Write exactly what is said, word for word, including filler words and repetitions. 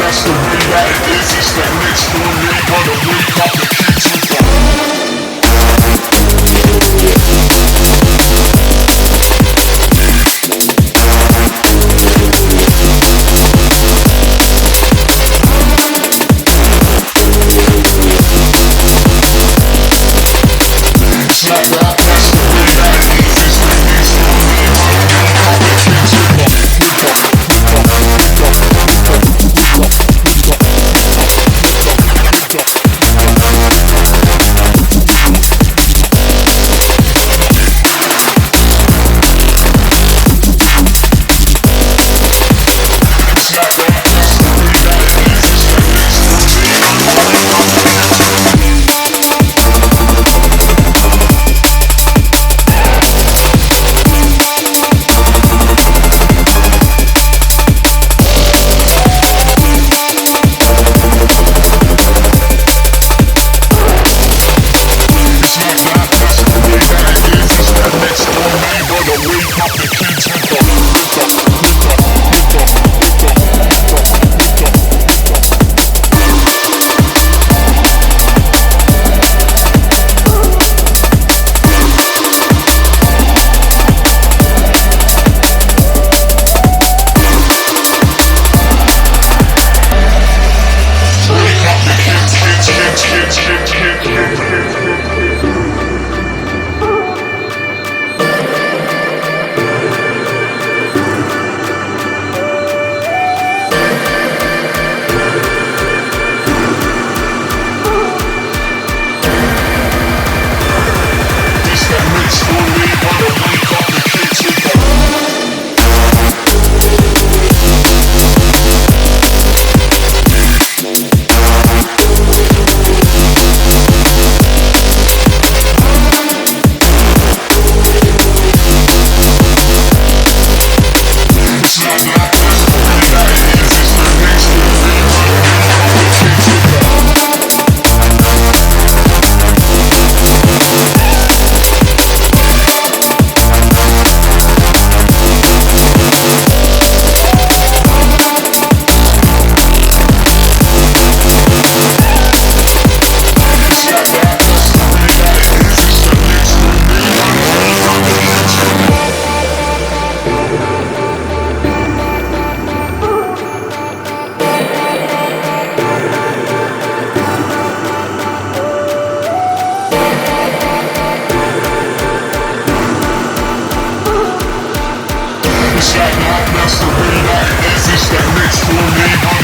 that's the way that it is. It's that next door neighbor to wake up the kids with the it's like that, that's the way that it is. It's that next door neighbor to wake up the kids with the It's like that, that's the way that it is. It's that next door neighbor